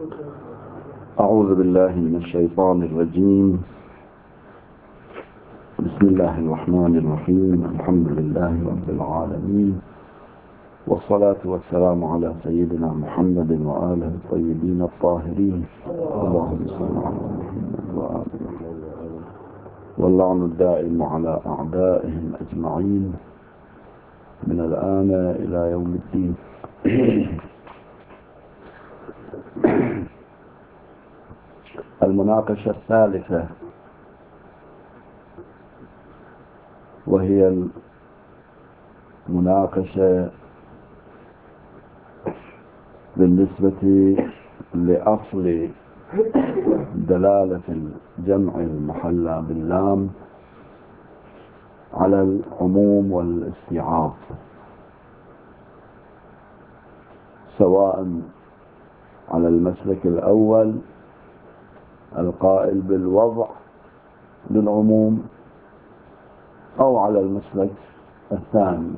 أعوذ بالله من الشيطان الرجيم. بسم الله الرحمن الرحيم. الحمد لله رب العالمين، والصلاة والسلام على سيدنا محمد وآله الطيبين الطاهرين. اللهم صل على محمد وآله، واللعن الدائم على أعدائهم أجمعين من الآن إلى يوم الدين. المناقشة الثالثة، وهي المناقشة بالنسبة لأصل دلالة الجمع المحلى باللام على العموم والاستيعاب، سواء على المسلك الأول القائل بالوضع للعموم، أو على المسلك الثاني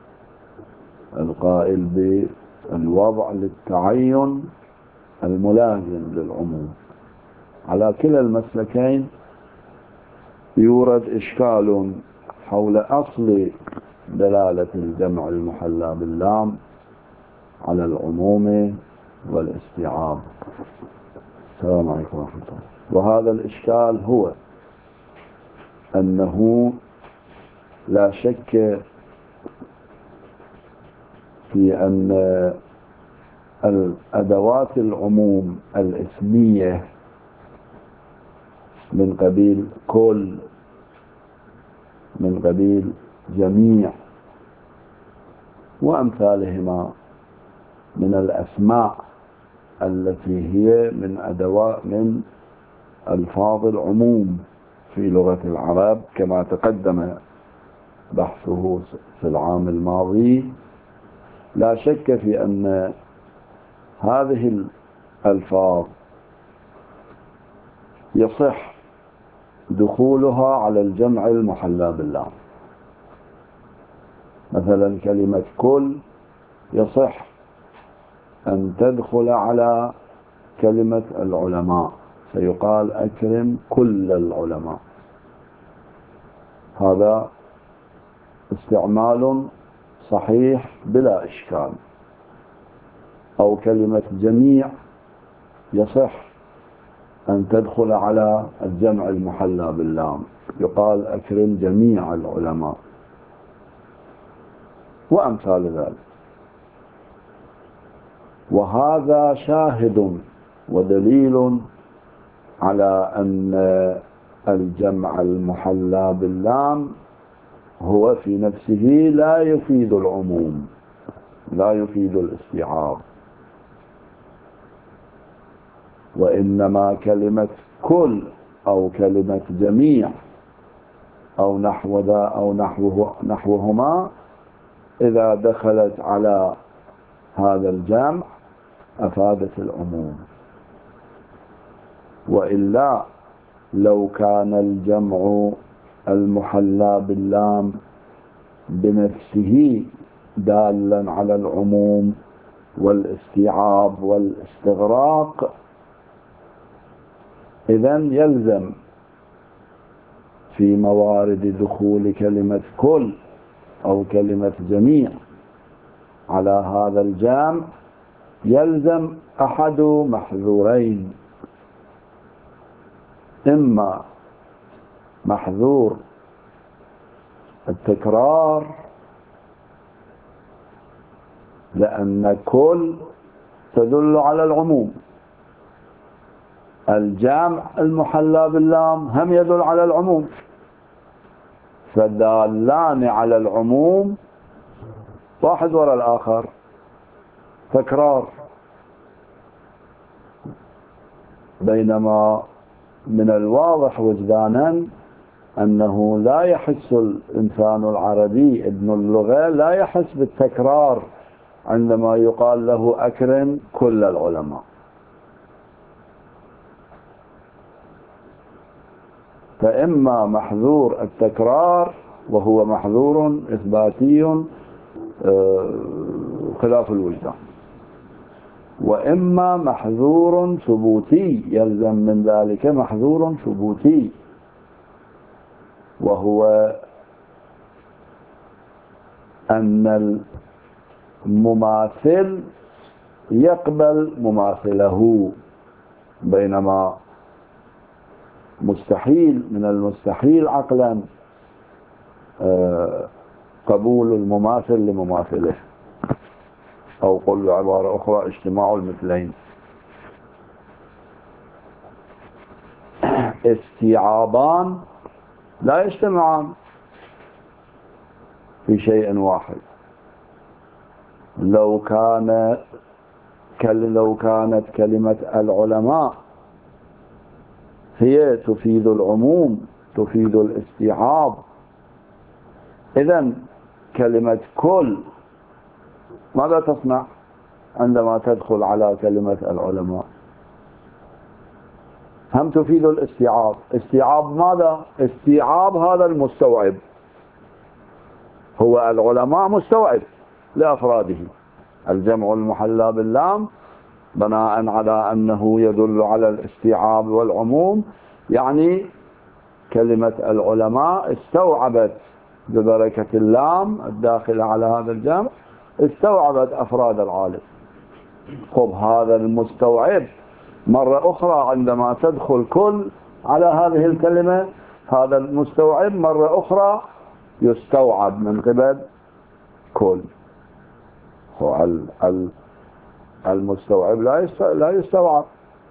القائل بالوضع للتعين الملازم للعموم. على كلا المسلكين يورد إشكال حول أصل دلالة الجمع المحلى باللام على العموم والاستيعاب. السلام عليكم ورحمة الله. وهذا الإشكال هو أنه لا شك في أن الأدوات العموم الاسمية من قبيل كل، من قبيل جميع، وأمثالهما من الأسماء التي هي من ألفاظ العموم في لغة العرب، كما تقدم بحثه في العام الماضي. لا شك في أن هذه الألفاظ يصح دخولها على الجمع المحلى باللام. مثلا كلمة كل يصح أن تدخل على كلمة العلماء، فيقال أكرم كل العلماء. هذا استعمال صحيح بلا إشكال. أو كلمة جميع يصح أن تدخل على الجمع المحلى باللام، يقال أكرم جميع العلماء، وأمثال ذلك. وهذا شاهد ودليل على أن الجمع المحلى باللام هو في نفسه لا يفيد العموم، لا يفيد الاستيعاب، وإنما كلمة كل أو كلمة جميع أو نحو ذا أو نحوهما إذا دخلت على هذا الجمع أفادت العموم. وإلا لو كان الجمع المحلى باللام بنفسه دالا على العموم والاستيعاب والاستغراق، إذن يلزم في موارد دخول كلمة كل أو كلمة جميع على هذا الجمع يلزم أحد محذورين: إما محذور التكرار، لأن كل تدل على العموم، الجمع المحلى باللام هم يدل على العموم، فدالان على العموم واحد وراء الآخر، تكرار. بينما من الواضح وجدانا أنه لا يحس الإنسان العربي ابن اللغة لا يحس بالتكرار عندما يقال له أكرم كل العلماء. فإما محذور التكرار وهو محذور إثباتي خلاف الوجدان، وإما محذور ثبوتي، يلزم من ذلك محذور ثبوتي، وهو أن المماثل يقبل مماثله، بينما مستحيل من المستحيل عقلا قبول المماثل لمماثله، أو قل بعبارة أخرى اجتماع المثلين. استيعابان لا يجتمعان في شيء واحد. لو كانت كلمة العلماء هي تفيد العموم، تفيد الاستيعاب، إذن كلمة كل ماذا تصنع عندما تدخل على كلمة العلماء؟ هم تفيد الاستيعاب. استيعاب ماذا؟ استيعاب هذا المستوعب، هو العلماء مستوعب لأفراده. الجمع المحلى باللام بناء على أنه يدل على الاستيعاب والعموم، يعني كلمة العلماء استوعبت ببركة اللام الداخلة على هذا الجمع، استوعبت أفراد العالم. خب هذا المستوعب مرة أخرى عندما تدخل كل على هذه الكلمة، هذا المستوعب مرة أخرى يستوعب من قبل كل. المستوعب لا يستوعب.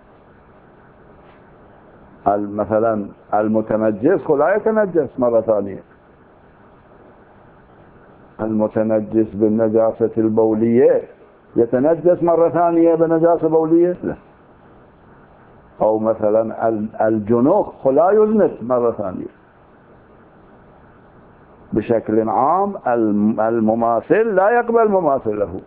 مثلا المتنجس لا يتنجس مرة ثانية. المتنجس بالنجاسة البولية يتنجس مرة ثانية بنجاسة بولية؟ لا. أو مثلا الجنوب لا يجنس مرة ثانية. بشكل عام المماثل لا يقبل مماثله.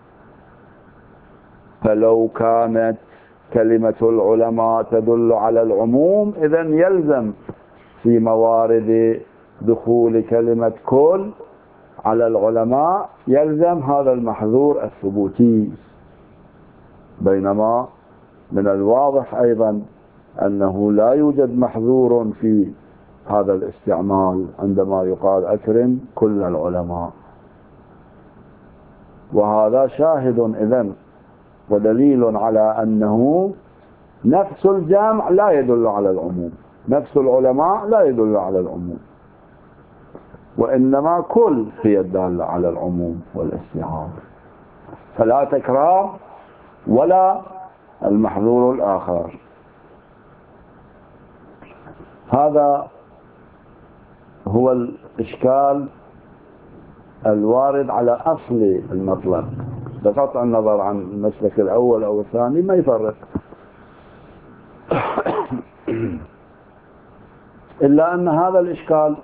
فلو كانت كلمة العلماء تدل على العموم، إذن يلزم في موارد دخول كلمة كل على العلماء يلزم هذا المحذور الثبوتي، بينما من الواضح أيضا أنه لا يوجد محذور في هذا الاستعمال عندما يقال أكرم كل العلماء. وهذا شاهد إذن ودليل على أنه نفس الجمع لا يدل على العموم، نفس العلماء لا يدل على العموم، وإنما كل هي الدالة على العموم والاستيعاب، فلا تكرار ولا المحذور الآخر. هذا هو الإشكال الوارد على أصل المطلب، بقطع النظر عن المسلك الأول أو الثاني ما يفرق. إلا أن هذا الإشكال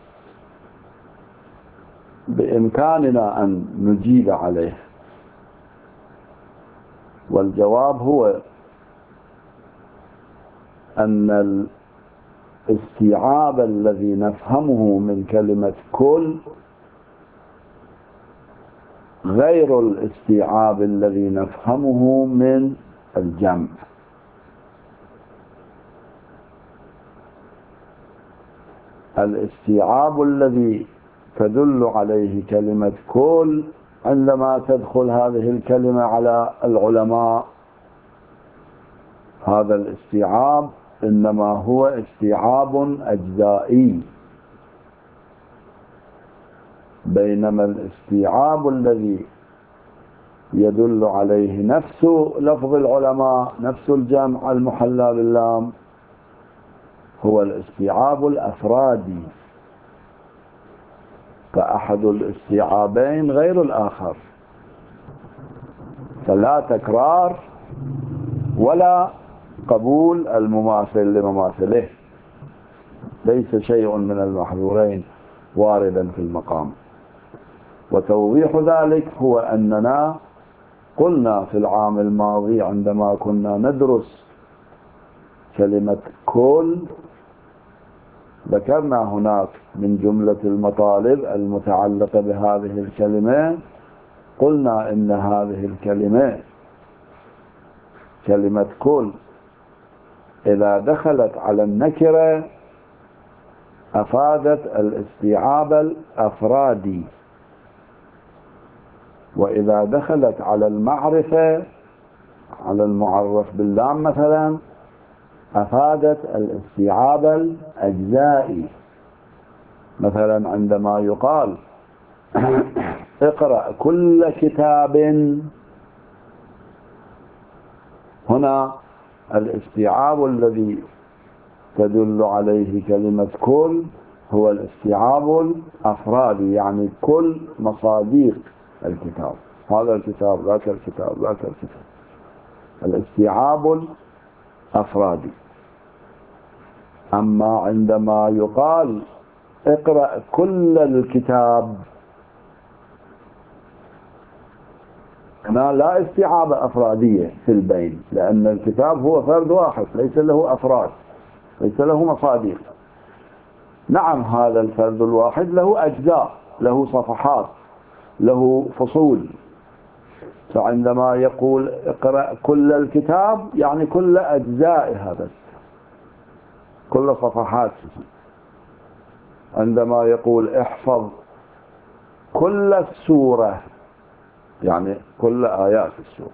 بإمكاننا أن نجيب عليه، والجواب هو أن الاستيعاب الذي نفهمه من كلمة كل غير الاستيعاب الذي نفهمه من الجمع. الاستيعاب الذي تدل عليه كلمة كل عندما تدخل هذه الكلمة على العلماء، هذا الاستيعاب إنما هو استيعاب أجزائي، بينما الاستيعاب الذي يدل عليه نفس لفظ العلماء، نفس الجمع المحلى باللام، هو الاستيعاب الأفرادي، فأحد الاستيعابين غير الآخر، فلا تكرار ولا قبول المماثل لمماثله، ليس شيء من المحذورين واردا في المقام. وتوضيح ذلك هو أننا قلنا في العام الماضي عندما كنا ندرس كلمة كل، ذكرنا هناك من جملة المطالب المتعلقة بهذه الكلمة، قلنا إن هذه الكلمة كلمة كل إذا دخلت على النكرة أفادت الاستيعاب الأفرادي، وإذا دخلت على المعرفة على المعرف باللام مثلا أفادت الاستيعاب الأجزائي. مثلا عندما يقال اقرأ كل كتاب، هنا الاستيعاب الذي تدل عليه كلمة كل هو الاستيعاب الأفرادي، يعني كل مصاديق الكتاب، هذا الكتاب ذاك الكتاب ذاك الكتاب، الاستيعاب الأفرادي. أما عندما يقال اقرأ كل الكتاب، هنا لا استيعاب أفرادية في البين، لأن الكتاب هو فرد واحد ليس له أفراد، ليس له مصاديق. نعم هذا الفرد الواحد له أجزاء، له صفحات، له فصول، فعندما يقول اقرأ كل الكتاب يعني كل أجزاء هذا، كل صفحات. عندما يقول احفظ كل السورة يعني كل آيات السورة،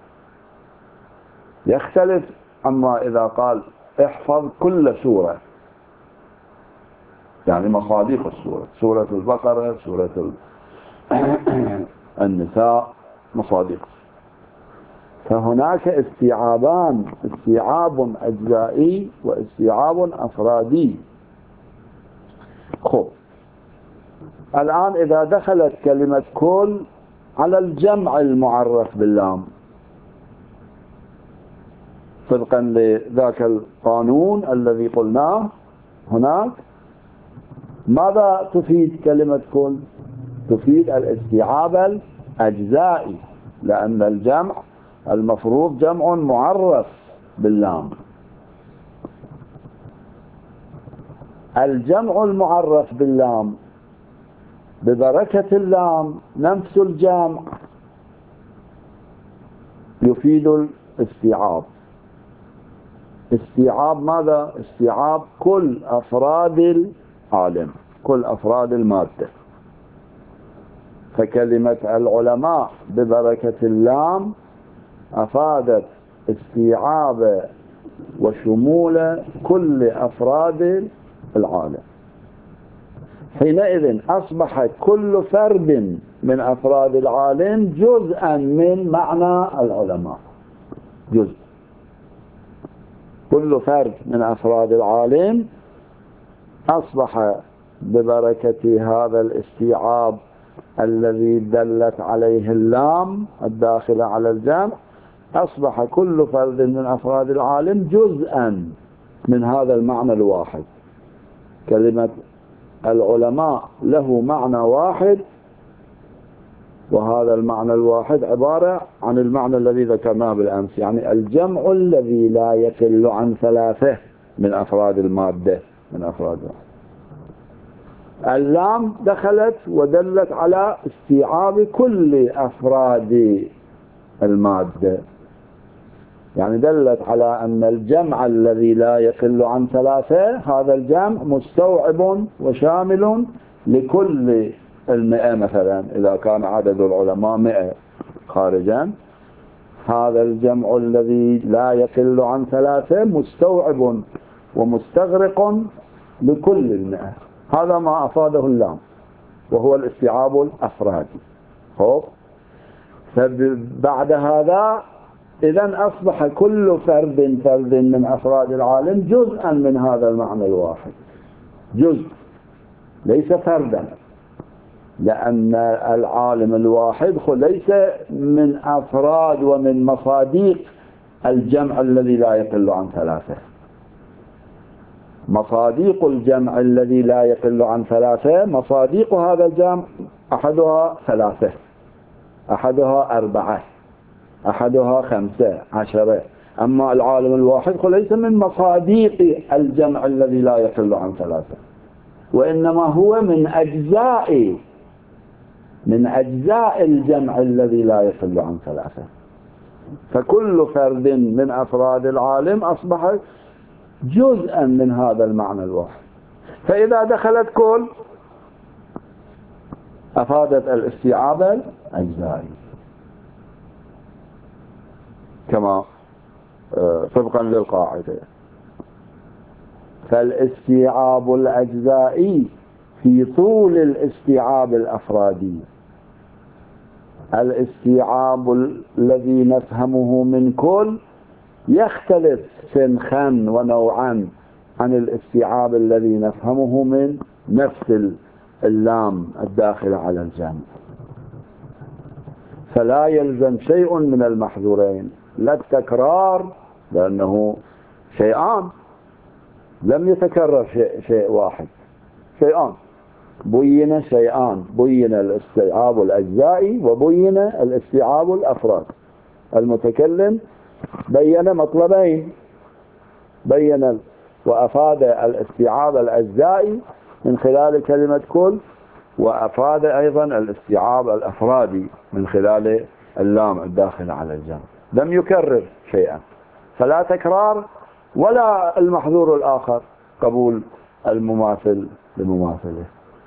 يختلف عما إذا قال احفظ كل سورة، يعني مصاديق السورة، سورة البقرة، سورة النساء، مصاديق. فهناك استيعابان، استيعاب أجزائي واستيعاب أفرادي. خب الآن إذا دخلت كلمة كل على الجمع المعرف باللام طبقا لذاك القانون الذي قلناه هناك، ماذا تفيد كلمة كل؟ تفيد الاستيعاب الأجزائي، لأن الجمع المفروض جمع معرف باللام. الجمع المعرف باللام ببركة اللام نفس الجمع يفيد الاستيعاب. استيعاب ماذا؟ استيعاب كل أفراد العالم، كل أفراد المادة. فكلمة العلماء ببركة اللام أفادت استيعاب وشمول كل أفراد العالم. حينئذ أصبح كل فرد من أفراد العالم جزءا من معنى العلماء، جزء. كل فرد من أفراد العالم أصبح ببركة هذا الاستيعاب الذي دلت عليه اللام الداخلة على الجمع، أصبح كل فرد من أفراد العالم جزءا من هذا المعنى الواحد. كلمة العلماء له معنى واحد، وهذا المعنى الواحد عبارة عن المعنى الذي ذكرناه بالأمس، يعني الجمع الذي لا يقل عن ثلاثة من أفراد المادة، من أفراد المادة. اللام دخلت ودلت على استيعاب كل أفراد المادة، يعني دلت على أن الجمع الذي لا يقل عن ثلاثة هذا الجمع مستوعب وشامل لكل 100 مثلا، إذا كان عدد العلماء 100 خارجا، هذا الجمع الذي لا يقل عن ثلاثة مستوعب ومستغرق لكل 100. هذا ما أفاده اللام وهو الاستيعاب الأفرادي. فبعد هذا إذن أصبح كل فرد من أفراد العالم جزءا من هذا المعنى الواحد، جزء ليس فردا، لأن العالم الواحد ليس من أفراد ومن مصاديق الجمع الذي لا يقل عن ثلاثة. مصاديق الجمع الذي لا يقل عن ثلاثة، مصاديق هذا الجمع أحدها 3، أحدها 4، أحدها 15. أما العالم الواحد ليس من مصاديق الجمع الذي لا يقل عن 3، وإنما هو من أجزاء الجمع الذي لا يقل عن 3. فكل فرد من أفراد العالم أصبح جزءا من هذا المعنى الواحد. فإذا دخلت كل أفادت الاستيعاب الأجزائي كما طبقا للقاعدة. فالاستيعاب الأجزائي في طول الاستيعاب الأفرادي. الاستيعاب الذي نفهمه من كل يختلف سنخا ونوعا عن الاستيعاب الذي نفهمه من نفس اللام الداخل على الجمع. فلا يلزم شيء من المحذورين، لا التكرار لأنه شيئان لم يتكرر شيء واحد، شيئان بين شيئان، بين الاستيعاب الأجزائي وبين الاستيعاب الأفراد. المتكلم بين مطلبين، بين وأفاد الاستيعاب الأجزائي من خلال كلمة كل، وأفاد أيضا الاستيعاب الأفرادي من خلال اللام الداخل على الجمع. لم يكرر شيئا، فلا تكرار ولا المحذور الآخر قبول المماثل لمماثله.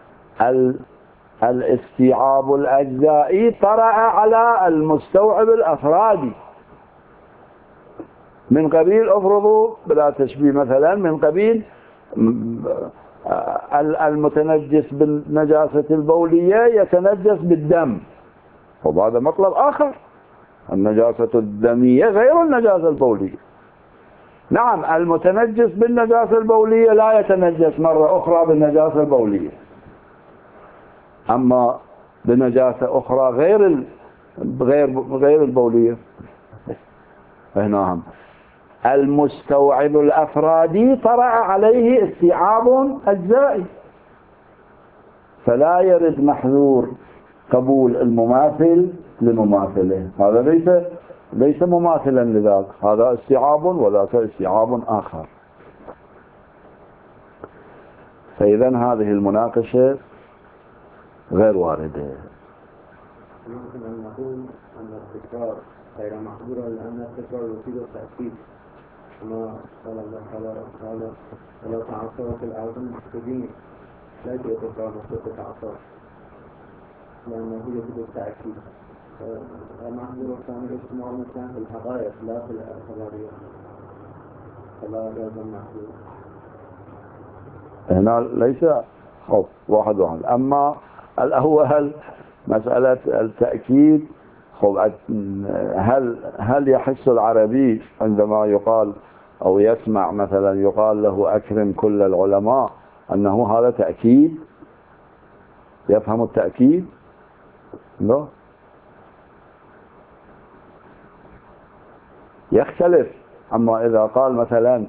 الاستيعاب الأجزائي طرأ على المستوعب الأفرادي من قبيل، افرضوا بلا تشبيه مثلا، من قبيل المتنجس بالنجاسة البولية يتنجس بالدم، وهذا مطلب آخر. النجاسة الدمية غير النجاسة البولية. نعم، المتنجس بالنجاسة البولية لا يتنجس مرة أخرى بالنجاسة البولية، أما بنجاسة أخرى غير البولية هنا المستوعب الأفرادي طرأ عليه استيعاب أجزائي، فلا يرد محذور قبول المماثل لمماثله. هذا ليس مماثلا لذاك، هذا استيعاب وذاك استيعاب آخر. فإذا هذه المناقشة غير واردة. يمكن أن نقول أن التكرار غير محظورة لأن التكرار يفيد التأكيد، كما قال الله تعالى ولو تعصرت الأرض المحسوبين لا يتكرار مخلوق تعصر، لأنه يفيد التأكيد. المحظور الثاني اجتماع مثلا في الحقائق لا في الخبرية، فلا يلزم محظور. هنا ليس واحد. أما الأول مسألة التأكيد، هل يحس العربي عندما يقال أو يسمع مثلا يقال له أكرم كل العلماء أنه هذا تأكيد؟ يفهم التأكيد؟ لا، يختلف. أما إذا قال مثلا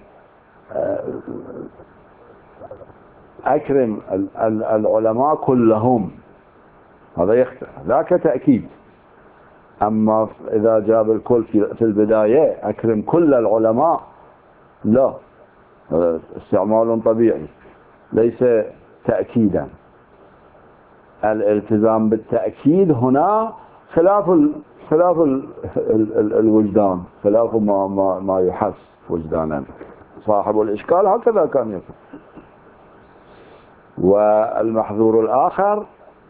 أكرم العلماء كلهم، هذا يختلف، ذاك تأكيد. أما إذا جاب الكل في البداية أكرم كل العلماء، لا، استعمال طبيعي ليس تأكيدا. الالتزام بالتأكيد هنا خلاف الوجدان، خلاف ما يحس وجدانا. صاحب الإشكال هكذا كان يفعل. والمحظور الآخر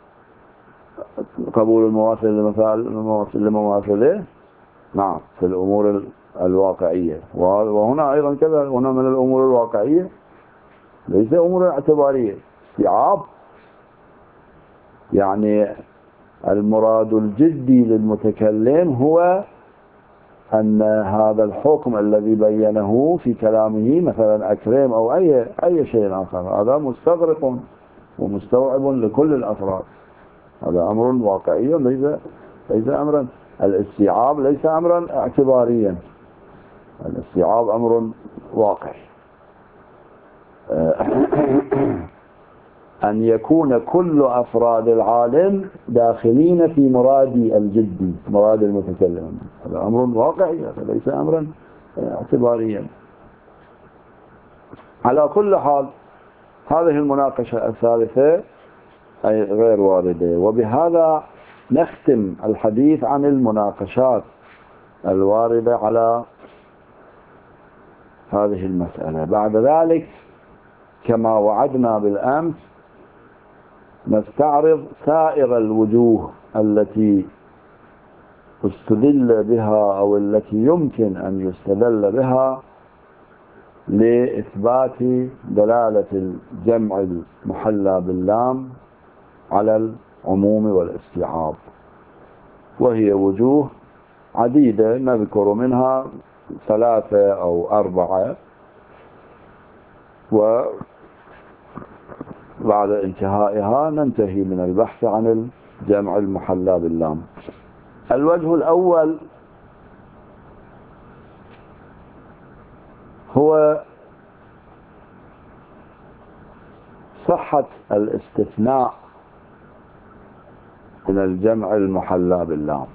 قبول المماثل لمماثله، نعم، في الأمور الواقعية. وهنا أيضا كذا، هنا من الأمور الواقعية ليس أمور اعتبارية، استيعاب. يعني المراد الجدي للمتكلم هو أن هذا الحكم الذي بينه في كلامه مثلا أكرم أو أي شيء آخر، هذا مستغرق ومستوعب لكل الأفراد. هذا أمر واقعي ليس أمرا، الاستيعاب ليس أمرا اعتباريا، الاستيعاب أمر واقعي. أن يكون كل أفراد العالم داخلين في مراد الجدي، مراد المتكلم، هذا أمر واقعي، هذا ليس أمرا اعتباريا. على كل حال هذه المناقشة الثالثة أي غير واردة. وبهذا نختم الحديث عن المناقشات الواردة على هذه المسألة. بعد ذلك كما وعدنا بالأمس نستعرض سائر الوجوه التي استدل بها أو التي يمكن أن يستدل بها لإثبات دلالة الجمع المحلى باللام على العموم والاستيعاب، وهي وجوه عديدة نذكر منها 3 أو 4، وبعد انتهائها ننتهي من البحث عن الجمع المحلى باللام. الوجه الأول هو صحة الاستثناء من الجمع المحلى باللام.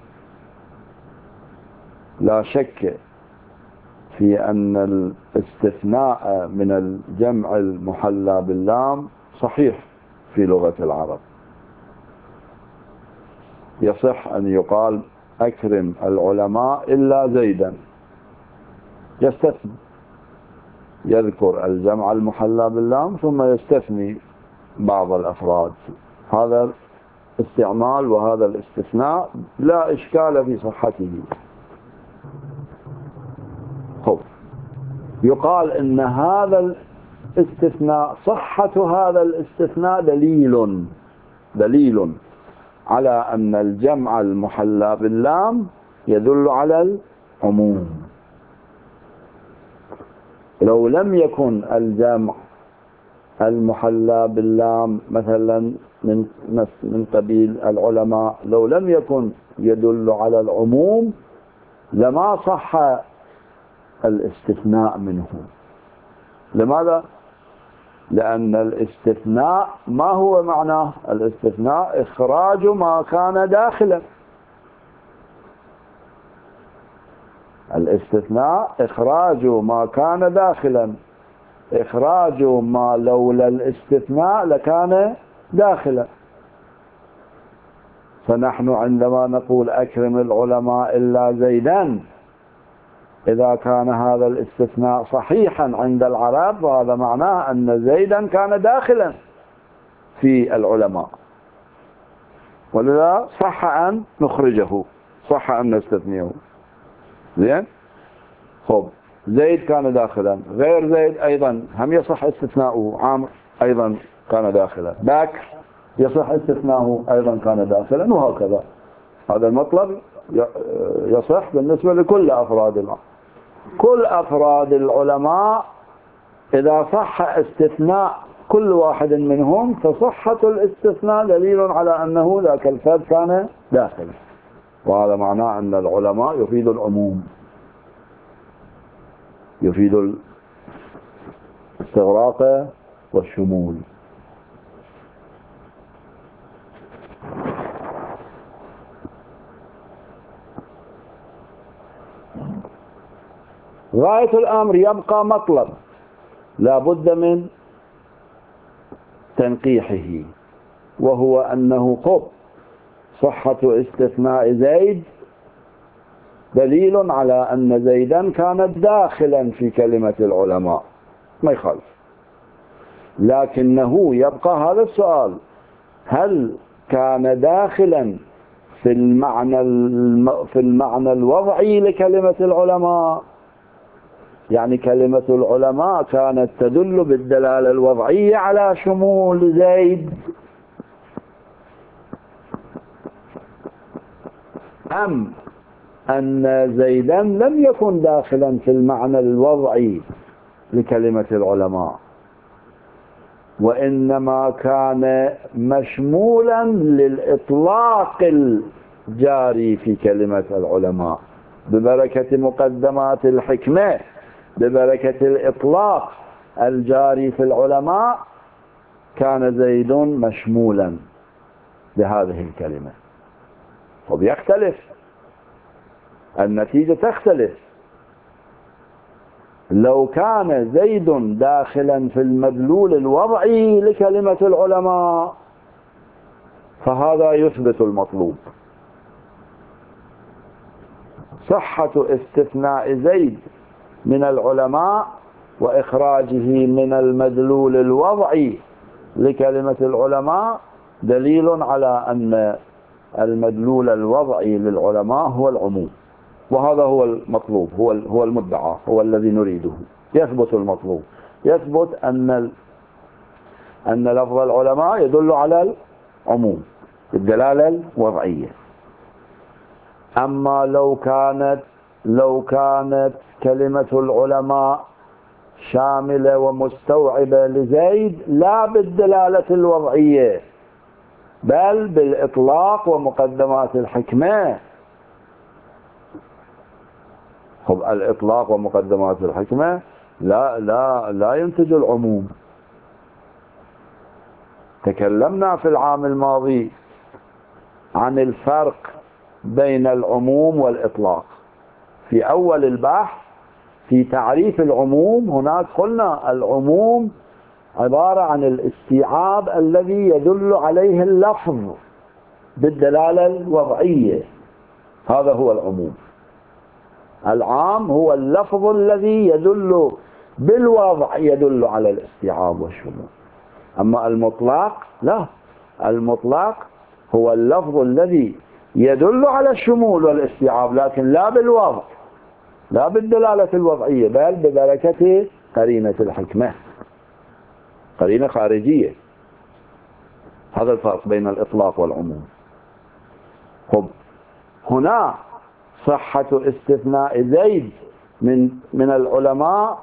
لا شك في أن الاستثناء من الجمع المحلى باللام صحيح في لغة العرب. يصح أن يقال أكرم العلماء إلا زيدا، يستثني، يذكر الجمع المحلى باللام ثم يستثني بعض الأفراد. هذا استعمال وهذا الاستثناء لا إشكال في صحته. يقال إن هذا الاستثناء، صحة هذا الاستثناء دليل على أن الجمع المحلى باللام يدل على العموم. لو لم يكن الجمع المحلى باللام مثلا من قبيل العلماء، لو لم يكن يدل على العموم لما صح الاستثناء منه. لماذا؟ لأن الاستثناء ما هو معناه؟ الاستثناء إخراج ما كان داخلا. الاستثناء إخراج ما كان داخلا، إخراج ما لولا الاستثناء لكان داخلا. فنحن عندما نقول أكرم العلماء إلا زيدا، إذا كان هذا الاستثناء صحيحا عند العرب فهذا معناه أن زيدا كان داخلا في العلماء، ولذا صح أن نخرجه، صح أن نستثنيه. زين؟ خب، زيد كان داخلا، غير زيد أيضا هم يصح استثناؤه، عامر أيضا كان داخلا، بكر يصح استثناؤه أيضا كان داخلا، وهكذا. هذا المطلب يصح بالنسبة لكل أفراد العلماء. كل أفراد العلماء إذا صح استثناء كل واحد منهم، فصحة الاستثناء دليل على أنه ذاك الفرد كان داخلا، وهذا معناه أن العلماء يفيد العموم، يفيد الاستغراق والشمول. غاية الأمر يبقى مطلب لا بد من تنقيحه، وهو أنه خب صحة استثناء زيد دليل على أن زيدا كان داخلا في كلمة العلماء، ما يخالف. لكنه يبقى هذا السؤال: هل كان داخلا في المعنى الوضعي لكلمة العلماء؟ يعني كلمة العلماء كانت تدل بالدلالة الوضعية على شمول زيد، أم أن زيدا لم يكن داخلا في المعنى الوضعي لكلمة العلماء، وإنما كان مشمولا للإطلاق الجاري في كلمة العلماء ببركة مقدمات الحكمة، ببركة الإطلاق الجاري في العلماء، كان زيد مشمولا بهذه الكلمة. وبيختلف النتيجة، تختلف. لو كان زيد داخلا في المدلول الوضعي لكلمة العلماء فهذا يثبت المطلوب، صحة استثناء زيد من العلماء وإخراجه من المدلول الوضعي لكلمة العلماء دليل على أن المدلول الوضعي للعلماء هو العموم، وهذا هو المطلوب، هو المدعى، هو الذي نريده. يثبت المطلوب، يثبت أن لفظ العلماء يدل على العموم الدلالة الوضعية. أما لو كانت كلمة العلماء شاملة ومستوعبة لزيد لا بالدلالة الوضعية بل بالإطلاق ومقدمات الحكمة. الإطلاق ومقدمات الحكمة لا ينتج العموم. تكلمنا في العام الماضي عن الفرق بين العموم والإطلاق في أول البحث في تعريف العموم. هناك قلنا العموم عبارة عن الاستيعاب الذي يدل عليه اللفظ بالدلالة الوضعية، هذا هو العموم. العام هو اللفظ الذي يدل بالوضع يدل على الاستيعاب والشمول. أما المطلق لا، المطلق هو اللفظ الذي يدل على الشمول والاستيعاب لكن لا بالوضع، لا بالدلالة الوضعية بل ببركة قرينة الحكمة، قرينة خارجية. هذا الفرق بين الإطلاق والعموم. هنا صحة استثناء زيد من العلماء،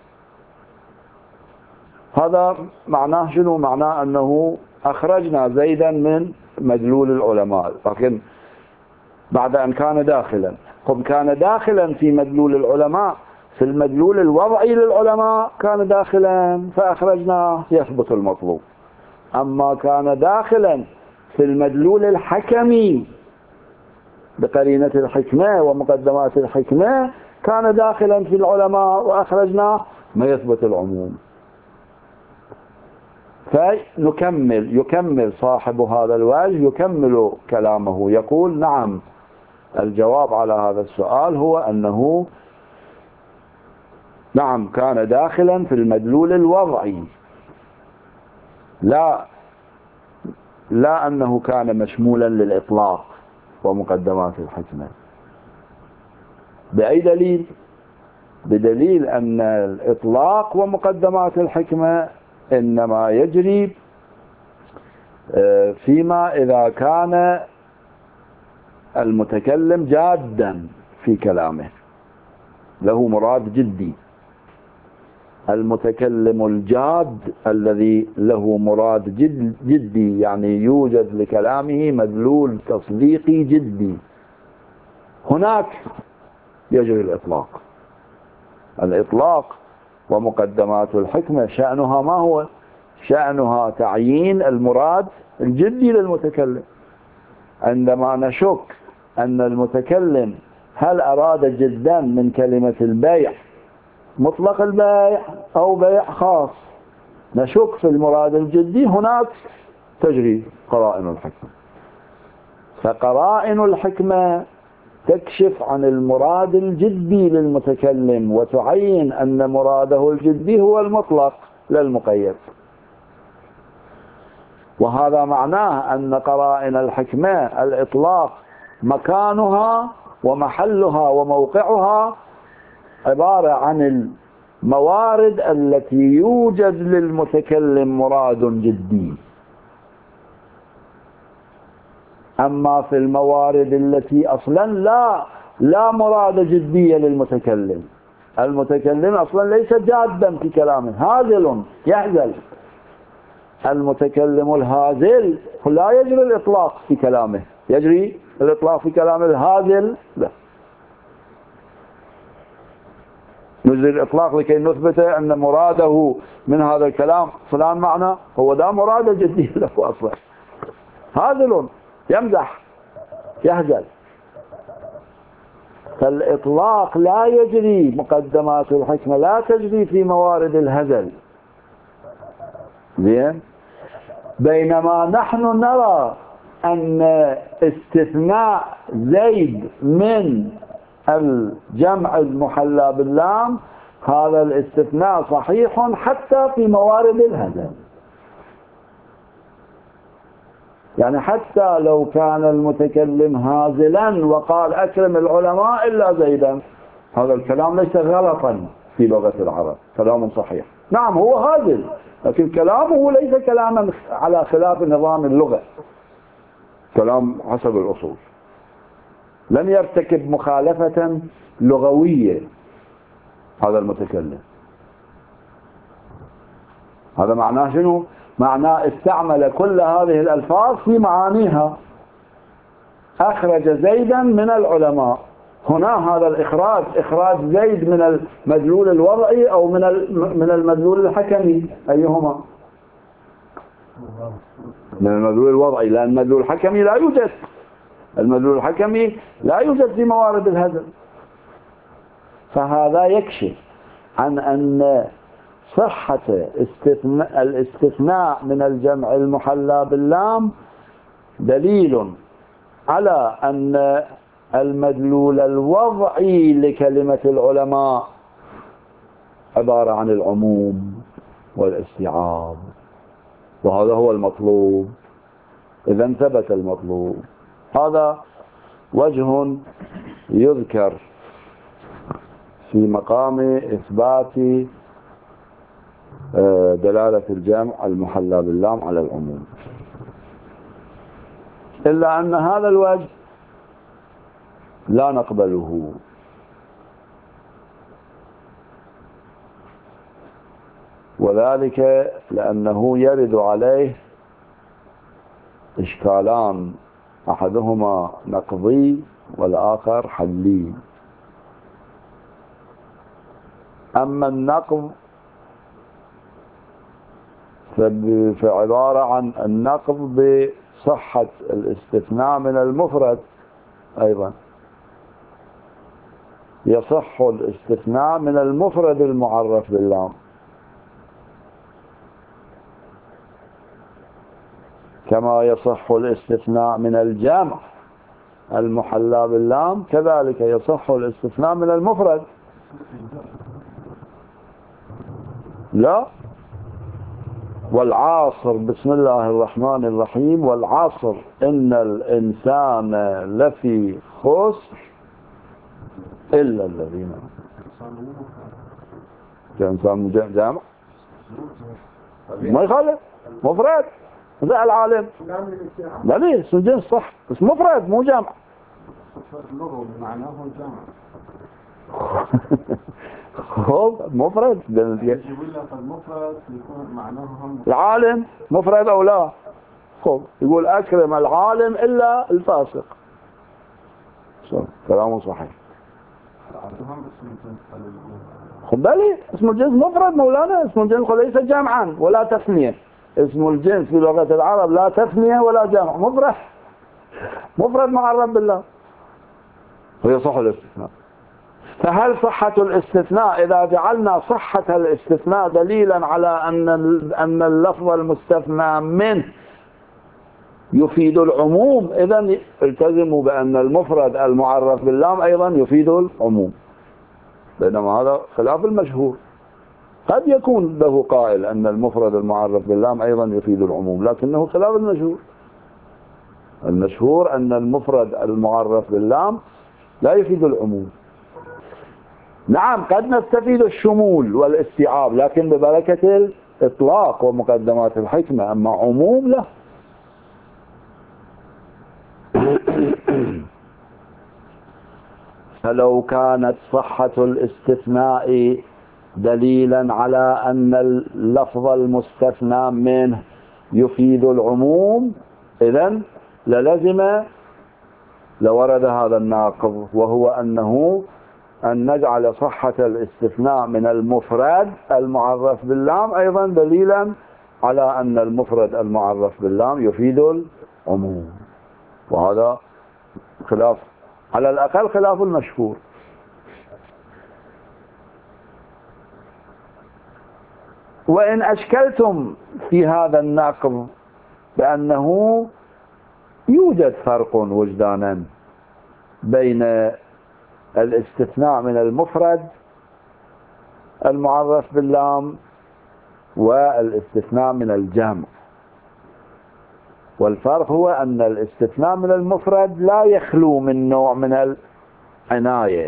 هذا معناه شنو؟ معناه أنه أخرجنا زيدا من مدلول العلماء، لكن بعد أن كان داخلا. كان داخلا في مدلول العلماء، في المدلول الوضعي للعلماء كان داخلا فأخرجناه، يثبت المطلوب. أما كان داخلا في المدلول الحكمي بقرينة الحكمة ومقدمات الحكمة كان داخلا في العلماء وأخرجناه، ما يثبت العموم. يكمل صاحب هذا الوجه يكمل كلامه، يقول نعم الجواب على هذا السؤال هو أنه نعم كان داخلا في المدلول الوضعي، لا أنه كان مشمولا للإطلاق ومقدمات الحكمة. بأي دليل؟ بدليل أن الإطلاق ومقدمات الحكمة إنما يجري فيما إذا كان المتكلم جادا في كلامه، له مراد جدي. المتكلم الجاد الذي له مراد جدي يعني يوجد لكلامه مدلول تصديقي جدي، هناك يجري الإطلاق. الإطلاق ومقدمات الحكمة شأنها ما هو؟ شأنها تعيين المراد الجدي للمتكلم. عندما نشك أن المتكلم هل أراد جدا من كلمة البيع مطلق البيع أو بيع خاص، نشك في المراد الجدي، هناك تجري قرائن الحكمة. فقرائن الحكمة تكشف عن المراد الجدي للمتكلم وتعين أن مراده الجدي هو المطلق لا المقيد. وهذا معناه أن قرائن الحكمة الإطلاق مكانها ومحلها وموقعها عبارة عن الموارد التي يوجد للمتكلم مراد جدي. أما في الموارد التي أصلا لا مراد جدية للمتكلم، المتكلم أصلا ليس جادا في كلامه، هازل يهزل. المتكلم الهازل لا يجري الإطلاق في كلامه، يجري الإطلاق في كلام الهازل لا. نجري الإطلاق لكي نثبت أن مراده من هذا الكلام فلان معنى، هو ده مراد جدي له أصلا، هازل يمزح يهزل. فالإطلاق لا يجري، مقدمات الحكمة لا تجري في موارد الهزل. زين. بينما نحن نرى أن استثناء زيد من الجمع المحلى باللام هذا الاستثناء صحيح حتى في موارد الهزل. يعني حتى لو كان المتكلم هازلا وقال أكرم العلماء إلا زيدا، هذا الكلام ليس غلطا في لغة العرب، كلام صحيح. نعم هو هازل، لكن كلامه ليس كلاما على خلاف نظام اللغة، كلام حسب الأصول، لم يرتكب مخالفة لغوية هذا المتكلم. هذا معناه شنو؟ معناه استعمل كل هذه الألفاظ في معانيها. أخرج زيدا من العلماء، هنا هذا الإخراج إخراج زيد من المدلول الوضعي أو من المدلول الحكمي، أيهما؟ من المدلول الوضعي، لأن المدلول الحكمي لا يوجد، المدلول الحكمي لا يوجد في موارد الهزل. فهذا يكشف عن أن صحة الاستثناء من الجمع المحلى باللام دليل على أن المدلول الوضعي لكلمة العلماء عبارة عن العموم والاستيعاب، وهذا هو المطلوب. إذا ثبت المطلوب. هذا وجه يذكر في مقام إثبات دلالة الجمع المحلى باللام على العموم، إلا أن هذا الوجه لا نقبله، وذلك لأنه يرد عليه إشكالان، أحدهما نقضي والآخر حلي. أما النقض فعبارة عن النقض بصحة الاستثناء من المفرد. أيضا يصح الاستثناء من المفرد المعرف باللام، كما يصح الاستثناء من الجمع المحلى باللام، كذلك يصح الاستثناء من المفرد. لا، والعاصر بسم الله الرحمن الرحيم، والعصر إن الإنسان لفي خسر إلا الذين. إنسان جامع ما يخالف، مفرد زي العالم. لا ليه اسم جنس صح، بس مفرد مو جامع. معناه جامع. خب مفرد يجيب لك المفرد يكون معناه العالم مفرد أو لا. خب يقول أكرم العالم إلا الفاسق، كلامه صحيح. خب بالي اسم الجنس مفرد مولانا، اسم الجنس وليس جمعا ولا تثنية. اسم الجنس في لغة العرب لا تثنية ولا جمع، مفرد معرب بالله، ويصح الاستثناء. فهل صحة الاستثناء إذا جعلنا صحة الاستثناء دليلا على أن اللفظ المستثنى منه يفيد العموم، إذن التزموا بأن المفرد المعرف باللام أيضا يفيد العموم، بينما هذا خلاف المشهور. قد يكون له قائل أن المفرد المعرف باللام أيضا يفيد العموم، لكنه خلاف المشهور. المشهور أن المفرد المعرف باللام لا يفيد العموم. نعم قد نستفيد الشمول والاستيعاب، لكن ببركة الإطلاق ومقدمات الحكمة، أما عموم لا. فلو كانت صحة الاستثناء دليلا على أن اللفظ المستثنى منه يفيد العموم، إذن لورد هذا الناقض، وهو أن نجعل صحة الاستثناء من المفرد المعرف باللام أيضا دليلا على أن المفرد المعرف باللام يفيد العموم، وهذا خلاف، على الأقل خلاف المشهور. وإن أشكلتم في هذا النقض بأنه يوجد فرق وجدانا بين الاستثناء من المفرد المعرف باللام والاستثناء من الجمع. والفرق هو أن الاستثناء من المفرد لا يخلو من نوع من العناية،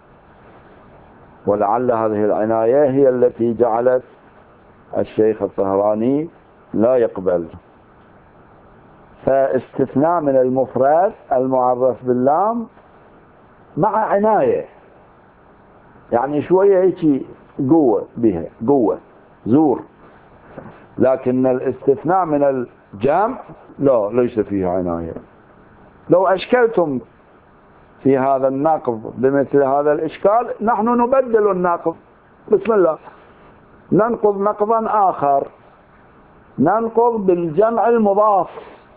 ولعل هذه العناية هي التي جعلت الشيخ الطهراني لا يقبل. فاستثناء من المفرد المعرف باللام مع عناية، يعني شوية هيك قوة بها، قوة زور. لكن الاستثناء من الجمع لا، ليس فيه عناية. لو أشكلتم في هذا النقض بمثل هذا الإشكال، نحن نبدل النقض. بسم الله، ننقض نقضا آخر، ننقض بالجمع المضاف.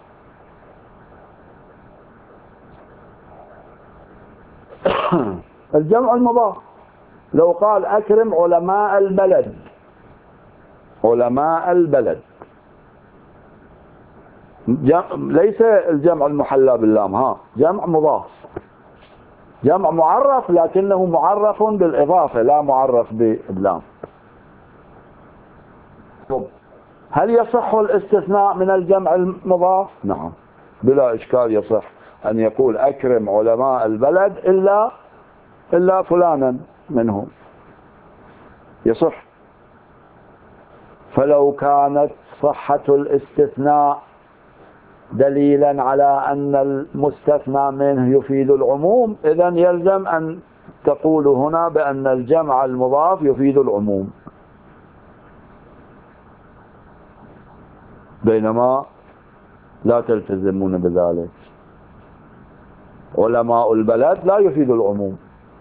الجمع المضاف لو قال أكرم علماء البلد، علماء البلد، ليس الجمع المحلى باللام، ها جمع مضاف، جمع معرف لكنه معرف بالإضافة لا معرف باللام. هل يصح الاستثناء من الجمع المضاف؟ نعم بلا إشكال يصح أن يقول أكرم علماء البلد إلا فلانا منهم، يصح. فلو كانت صحة الاستثناء دليلا على أن المستثنى منه يفيد العموم، إذن يلزم أن تقول هنا بأن الجمع المضاف يفيد العموم، بينما لا تلتزمون بذلك. علماء البلد لا يفيد العموم.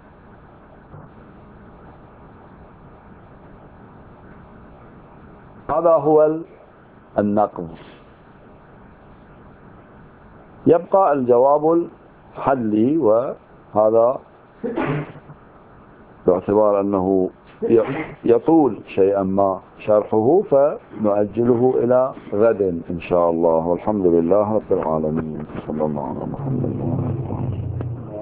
هذا هو النقض. يبقى الجواب الحلي، وهذا باعتبار أنه يطول شيئا ما شرحه فنؤجله إلى غد إن شاء الله. والحمد لله رب العالمين، صلى الله على محمد.